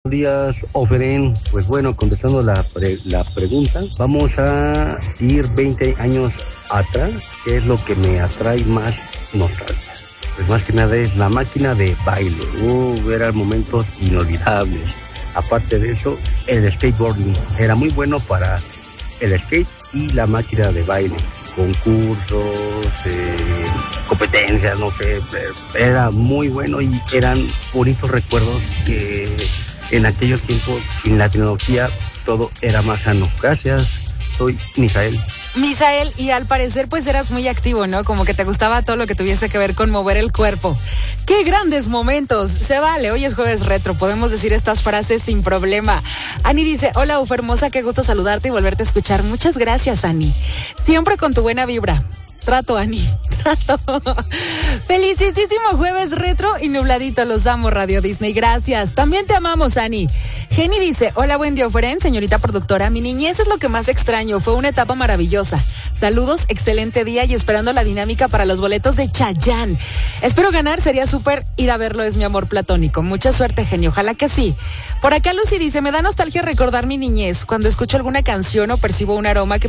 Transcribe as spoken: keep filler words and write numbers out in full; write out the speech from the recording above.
días, Oferen. Pues bueno, contestando la, pre- la pregunta, vamos a ir veinte años atrás, que es lo que me atrae más nostalgia. Pues más que nada es la máquina de baile. Uh, eran momentos inolvidables. Aparte de eso, el skateboarding era muy bueno para el skate y la máquina de baile. Concursos, eh, competencias, no sé, era muy bueno y eran bonitos recuerdos que en aquellos tiempos, sin la tecnología, todo era más sano. Gracias, soy Misael. Misael, y al parecer pues eras muy activo, ¿no? Como que te gustaba todo lo que tuviese que ver con mover el cuerpo. ¡Qué grandes momentos! Se vale, hoy es jueves retro, podemos decir estas frases sin problema. Ani dice, hola Uf hermosa, qué gusto saludarte y volverte a escuchar. Muchas gracias, Ani. Siempre con tu buena vibra. Trato, Ani, trato. Felicísimo jueves retro y nubladito, los amo, Radio Disney, gracias. También te amamos, Ani. Jenny dice, hola, buen día, Oferen, señorita productora. Mi niñez es lo que más extraño, fue una etapa maravillosa. Saludos, excelente día y esperando la dinámica para los boletos de Chayanne. Espero ganar, sería súper ir a verlo, es mi amor platónico. Mucha suerte, genio, ojalá que sí. Por acá Lucy dice, me da nostalgia recordar mi niñez. Cuando escucho alguna canción o percibo un aroma que